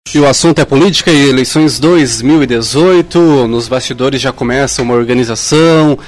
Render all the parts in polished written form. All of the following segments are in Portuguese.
E o assunto é política e eleições 2018. Nos bastidores já começa uma organização,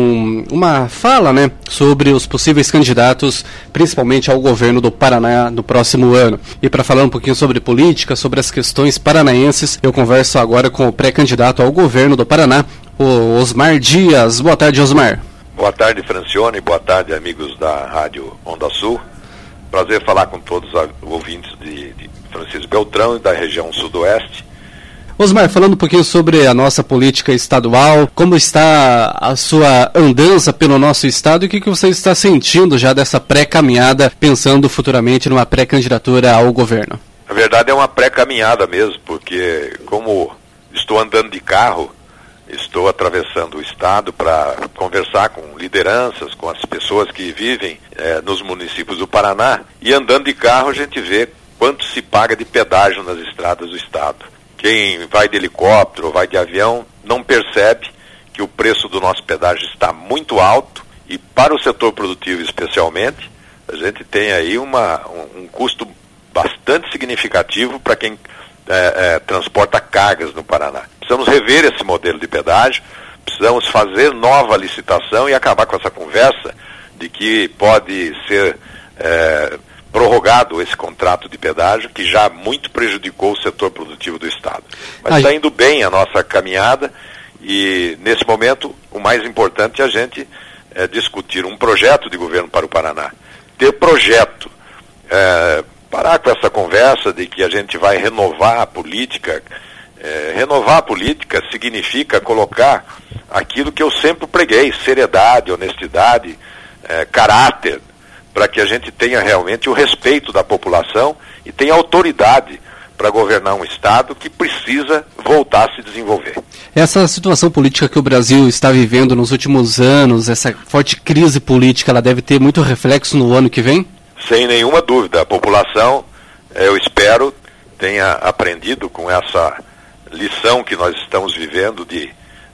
uma fala, sobre os possíveis candidatos, principalmente ao governo do Paraná no próximo ano. E para falar um pouquinho sobre política, sobre as questões paranaenses, eu converso agora com o pré-candidato ao governo do Paraná, o Osmar Dias. Boa tarde, Osmar. Boa tarde, Francione. Boa tarde, amigos da Rádio Onda Sul. Prazer falar com todos os ouvintes de Francisco Beltrão e da região sudoeste. Osmar, falando um pouquinho sobre a nossa política estadual, como está a sua andança pelo nosso estado e o que você está sentindo já dessa pré-caminhada, pensando futuramente numa pré-candidatura ao governo? Na verdade é uma pré-caminhada mesmo, porque como estou andando de carro, estou atravessando o estado para conversar com lideranças, com as pessoas que vivem nos municípios do Paraná, e andando de carro a gente vê quanto se paga de pedágio nas estradas do estado. Quem vai de helicóptero ou vai de avião não percebe que o preço do nosso pedágio está muito alto, e para o setor produtivo especialmente, a gente tem aí um custo bastante significativo para quem transporta cargas no Paraná. Precisamos rever esse modelo de pedágio, precisamos fazer nova licitação e acabar com essa conversa de que pode ser prorrogado esse contrato de pedágio, que já muito prejudicou o setor produtivo do estado. Mas está indo bem a nossa caminhada, e nesse momento o mais importante é a gente discutir um projeto de governo para o Paraná. Ter projeto, parar com essa conversa de que a gente vai renovar a política. Renovar a política significa colocar aquilo que eu sempre preguei: seriedade, honestidade, caráter, para que a gente tenha realmente o respeito da população e tenha autoridade para governar um estado que precisa voltar a se desenvolver. Essa situação política que o Brasil está vivendo nos últimos anos, essa forte crise política, ela deve ter muito reflexo no ano que vem? Sem nenhuma dúvida. A população, eu espero, tenha aprendido com essa lição que nós estamos vivendo de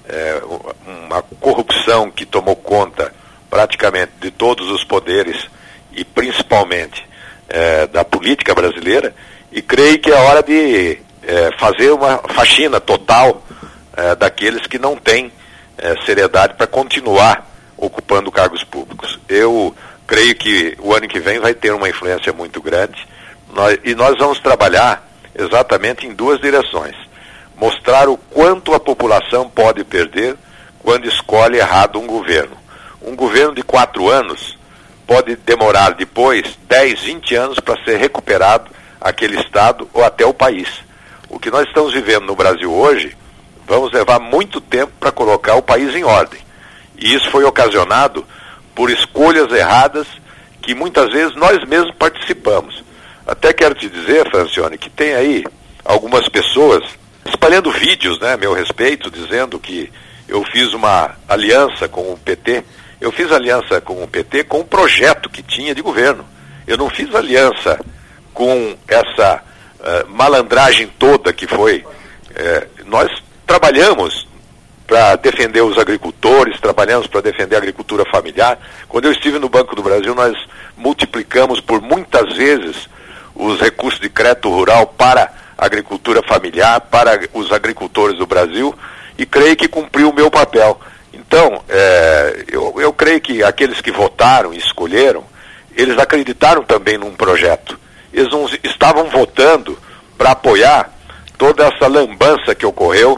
uma corrupção que tomou conta praticamente de todos os poderes e principalmente da política brasileira, e creio que é hora de fazer uma faxina total daqueles que não têm seriedade para continuar ocupando cargos públicos. Eu creio que o ano que vem vai ter uma influência muito grande, e nós vamos trabalhar exatamente em duas direções: mostrar o quanto a população pode perder quando escolhe errado um governo. Um governo de 4 anos pode demorar depois 10, 20 anos para ser recuperado aquele estado ou até o país. O que nós estamos vivendo no Brasil hoje, vamos levar muito tempo para colocar o país em ordem. E isso foi ocasionado por escolhas erradas que muitas vezes nós mesmos participamos. Até quero te dizer, Francione, que tem aí algumas pessoas espalhando vídeos, a meu respeito, dizendo que eu fiz uma aliança com o PT. Eu fiz aliança com o PT com um projeto que tinha de governo. Eu não fiz aliança com essa malandragem toda que foi. Nós trabalhamos para defender os agricultores, trabalhamos para defender a agricultura familiar. Quando eu estive no Banco do Brasil, nós multiplicamos por muitas vezes os recursos de crédito rural para a agricultura familiar, para os agricultores do Brasil, e creio que cumpriu o meu papel. Então, eu creio que aqueles que votaram e escolheram, eles acreditaram também num projeto. Eles não estavam votando para apoiar toda essa lambança que ocorreu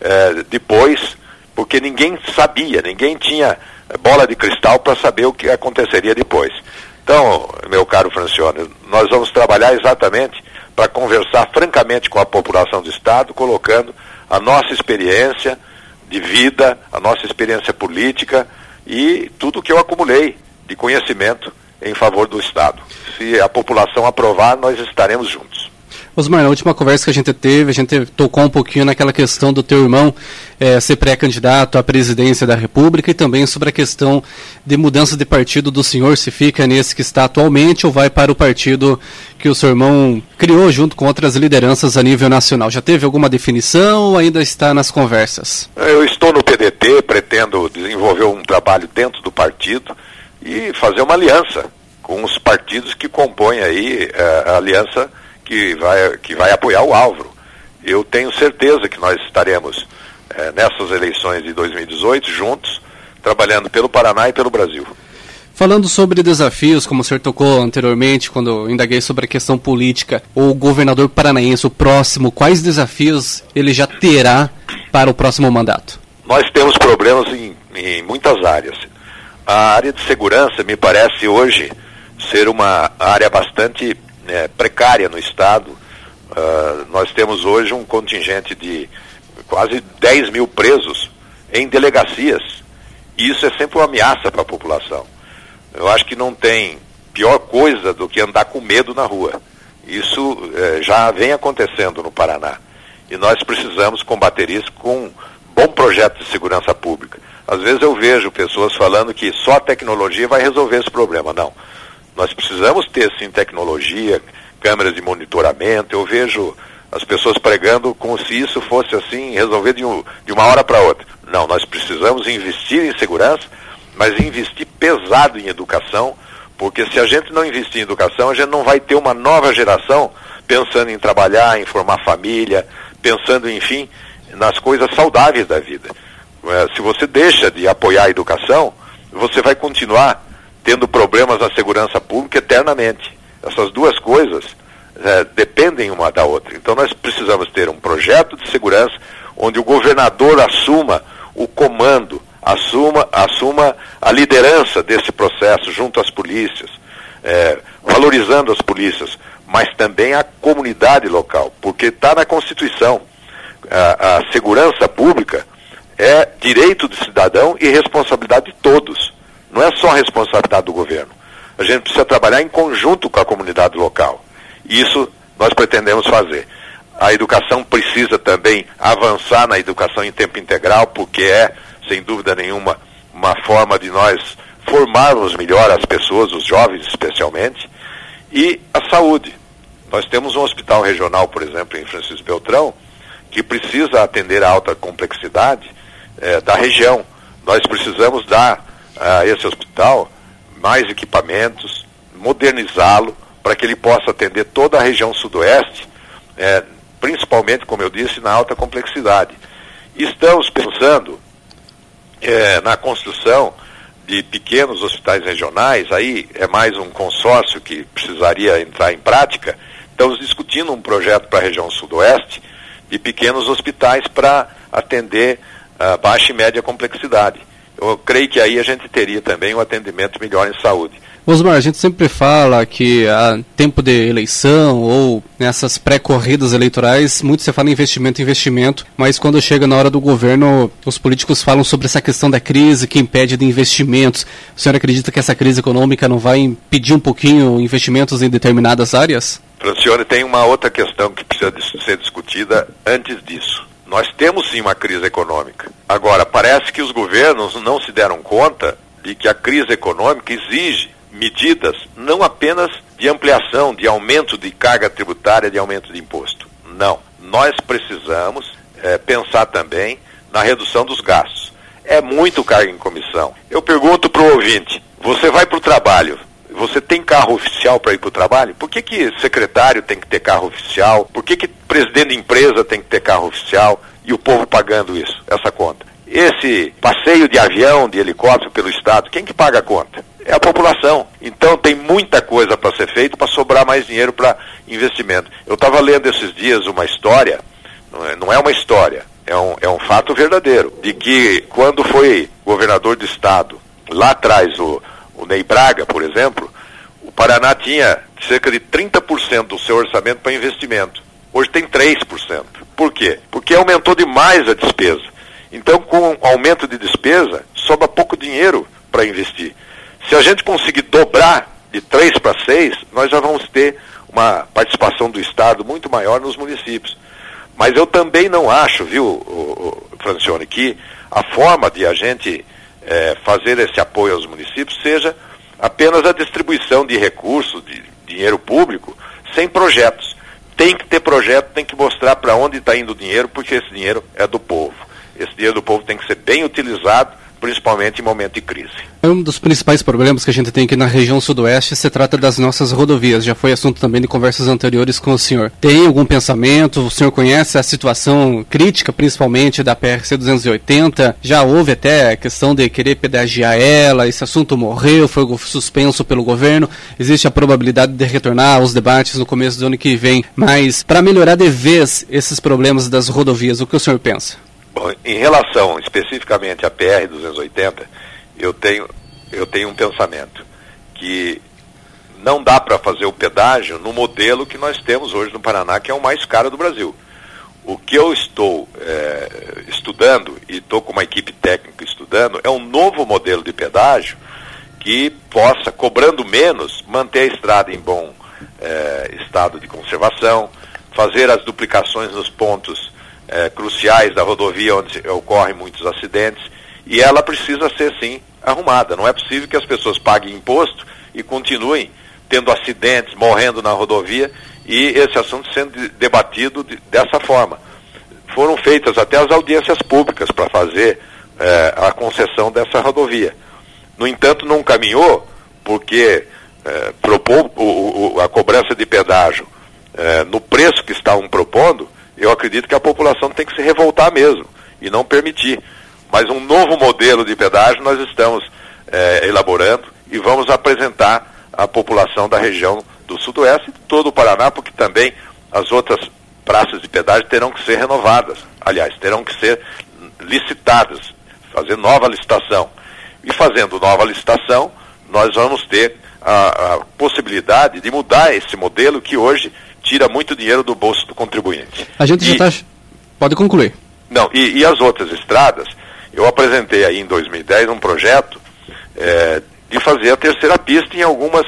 depois, porque ninguém sabia, ninguém tinha bola de cristal para saber o que aconteceria depois. Então, meu caro Francione, nós vamos trabalhar exatamente para conversar francamente com a população do estado, colocando a nossa experiência de vida, a nossa experiência política e tudo que eu acumulei de conhecimento em favor do estado. Se a população aprovar, nós estaremos juntos. Osmar, na última conversa que a gente tocou um pouquinho naquela questão do teu irmão ser pré-candidato à presidência da República, e também sobre a questão de mudança de partido do senhor, se fica nesse que está atualmente ou vai para o partido que o seu irmão criou junto com outras lideranças a nível nacional. Já teve alguma definição ou ainda está nas conversas? Eu estou no PDT, pretendo desenvolver um trabalho dentro do partido e fazer uma aliança com os partidos que compõem aí a aliança que vai apoiar o Álvaro. eu tenho certeza que nós estaremos nessas eleições de 2018 juntos, trabalhando pelo Paraná e pelo Brasil. Falando sobre desafios, como o senhor tocou anteriormente, quando eu indaguei sobre a questão política, o governador paranaense, o próximo, quais desafios ele já terá para o próximo mandato? Nós temos problemas em muitas áreas. A área de segurança me parece hoje ser uma área bastante precária no Estado. Nós temos hoje um contingente de quase 10 mil presos em delegacias. E isso é sempre uma ameaça para a população. Eu acho que não tem pior coisa do que andar com medo na rua. Isso já vem acontecendo no Paraná. E nós precisamos combater isso com um bom projeto de segurança pública. Às vezes eu vejo pessoas falando que só a tecnologia vai resolver esse problema. Não. Nós precisamos ter, sim, tecnologia, câmeras de monitoramento. Eu vejo as pessoas pregando como se isso fosse, assim, resolver de uma hora para outra. Não, nós precisamos investir em segurança, mas investir pesado em educação, porque se a gente não investir em educação, a gente não vai ter uma nova geração pensando em trabalhar, em formar família, pensando, enfim, nas coisas saudáveis da vida. Se você deixa de apoiar a educação, você vai continuar tendo problemas na segurança pública eternamente. Essas duas coisas dependem uma da outra. Então nós precisamos ter um projeto de segurança onde o governador assuma o comando, assuma a liderança desse processo junto às polícias, valorizando as polícias, mas também a comunidade local, porque está na Constituição. A segurança pública é direito do cidadão e responsabilidade de todos. Não é só responsabilidade do governo. A gente precisa trabalhar em conjunto com a comunidade local. Isso nós pretendemos fazer. A educação precisa também avançar na educação em tempo integral, porque sem dúvida nenhuma, uma forma de nós formarmos melhor as pessoas, os jovens especialmente, e a saúde. Nós temos um hospital regional, por exemplo, em Francisco Beltrão, que precisa atender a alta complexidade da região. Nós precisamos dar a esse hospital mais equipamentos, modernizá-lo, para que ele possa atender toda a região sudoeste, principalmente, como eu disse, na alta complexidade. Estamos pensando na construção de pequenos hospitais regionais, aí é mais um consórcio que precisaria entrar em prática. Estamos discutindo um projeto para a região sudoeste de pequenos hospitais para atender baixa e média complexidade. Eu creio que aí a gente teria também um atendimento melhor em saúde. Osmar, a gente sempre fala que a tempo de eleição ou nessas pré-corridas eleitorais, muito se fala em investimento, mas quando chega na hora do governo, os políticos falam sobre essa questão da crise que impede de investimentos. O senhor acredita que essa crise econômica não vai impedir um pouquinho investimentos em determinadas áreas? Francione, tem uma outra questão que precisa ser discutida antes disso. Nós temos sim uma crise econômica. Agora, parece que os governos não se deram conta de que a crise econômica exige medidas não apenas de ampliação, de aumento de carga tributária, de aumento de imposto. Não. Nós precisamos pensar também na redução dos gastos. É muito carga em comissão. Eu pergunto para o ouvinte, você vai para o trabalho, você tem carro oficial para ir para o trabalho? Por que secretário tem que ter carro oficial? Por que presidente de empresa tem que ter carro oficial e o povo pagando isso, essa conta? Esse passeio de avião, de helicóptero pelo Estado, quem que paga a conta? É a população. Então tem muita coisa para ser feita para sobrar mais dinheiro para investimento. Eu estava lendo esses dias uma história, não é uma história, é um fato verdadeiro, de que quando foi governador do Estado, lá atrás o Ney Braga, por exemplo, o Paraná tinha cerca de 30% do seu orçamento para investimento. Hoje tem 3%. Por quê? Porque aumentou demais a despesa. Então, com aumento de despesa, sobra pouco dinheiro para investir. Se a gente conseguir dobrar de 3 para 6, nós já vamos ter uma participação do Estado muito maior nos municípios. Mas eu também não acho, viu, Francione, que a forma de a gente fazer esse apoio aos municípios seja apenas a distribuição de recursos, de dinheiro público, sem projetos. Tem que ter projeto, tem que mostrar para onde está indo o dinheiro, porque esse dinheiro é do povo. Esse dinheiro do povo tem que ser bem utilizado principalmente em momento de crise. Um dos principais problemas que a gente tem aqui na região sudoeste se trata das nossas rodovias. Já foi assunto também de conversas anteriores com o senhor. Tem algum pensamento? O senhor conhece a situação crítica, principalmente da PRC 280? Já houve até a questão de querer pedagiar ela, esse assunto morreu, foi suspenso pelo governo. Existe a probabilidade de retornar aos debates no começo do ano que vem. Mas, para melhorar de vez esses problemas das rodovias, o que o senhor pensa? Bom, em relação especificamente à PR 280, eu tenho um pensamento que não dá para fazer o pedágio no modelo que nós temos hoje no Paraná, que é o mais caro do Brasil. O que eu estou estudando, e estou com uma equipe técnica estudando, é um novo modelo de pedágio que possa, cobrando menos, manter a estrada em bom estado de conservação, fazer as duplicações nos pontos cruciais da rodovia onde ocorrem muitos acidentes, e ela precisa ser, sim, arrumada. Não é possível que as pessoas paguem imposto e continuem tendo acidentes, morrendo na rodovia, e esse assunto sendo debatido dessa forma. Foram feitas até as audiências públicas para fazer a concessão dessa rodovia. No entanto, não caminhou, porque propor a cobrança de pedágio no preço que estavam propondo. Eu acredito que a população tem que se revoltar mesmo e não permitir. Mas um novo modelo de pedágio nós estamos elaborando e vamos apresentar à população da região do Sudoeste e de todo o Paraná, porque também as outras praças de pedágio terão que ser renovadas. Aliás, terão que ser licitadas, fazer nova licitação. E fazendo nova licitação, nós vamos ter a possibilidade de mudar esse modelo que hoje tira muito dinheiro do bolso do contribuinte. A gente já está... Pode concluir. Não, e as outras estradas, eu apresentei aí em 2010 um projeto de fazer a terceira pista em algumas,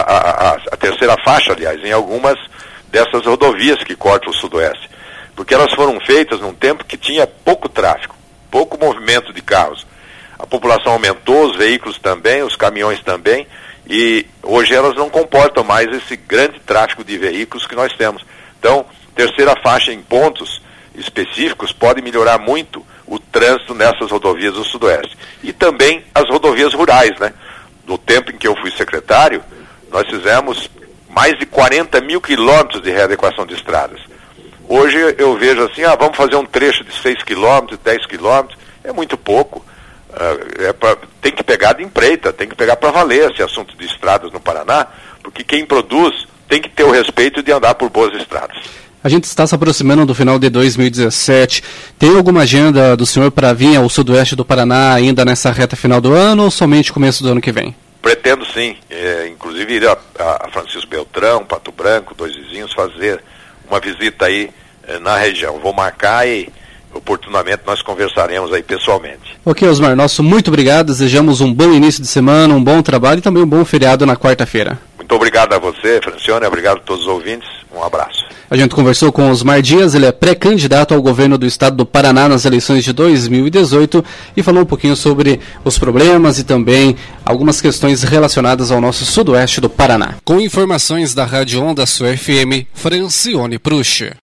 a terceira faixa, aliás, em algumas dessas rodovias que cortam o Sudoeste. Porque elas foram feitas num tempo que tinha pouco tráfego, pouco movimento de carros. A população aumentou, os veículos também, os caminhões também, e hoje elas não comportam mais esse grande tráfego de veículos que nós temos. Então, terceira faixa em pontos específicos pode melhorar muito o trânsito nessas rodovias do Sudoeste. E também as rodovias rurais, né? No tempo em que eu fui secretário, nós fizemos mais de 40 mil quilômetros de readequação de estradas. Hoje eu vejo assim, vamos fazer um trecho de 6 quilômetros, 10 quilômetros, é muito pouco. Tem que pegar de empreita, tem que pegar para valer esse assunto de estradas no Paraná, porque quem produz tem que ter o respeito de andar por boas estradas. A gente está se aproximando do final de 2017. Tem alguma agenda do senhor para vir ao Sudoeste do Paraná ainda nessa reta final do ano ou somente começo do ano que vem? Pretendo sim, inclusive ir a Francisco Beltrão, Pato Branco, Dois Vizinhos, fazer uma visita aí na região. Vou marcar e oportunamente nós conversaremos aí pessoalmente. Ok, Osmar, nosso muito obrigado, desejamos um bom início de semana, um bom trabalho e também um bom feriado na quarta-feira. Muito obrigado a você, Francione, obrigado a todos os ouvintes, um abraço. A gente conversou com Osmar Dias, ele é pré-candidato ao governo do estado do Paraná nas eleições de 2018 e falou um pouquinho sobre os problemas e também algumas questões relacionadas ao nosso sudoeste do Paraná. Com informações da Rádio Onda Sul FM, Francione Prusch.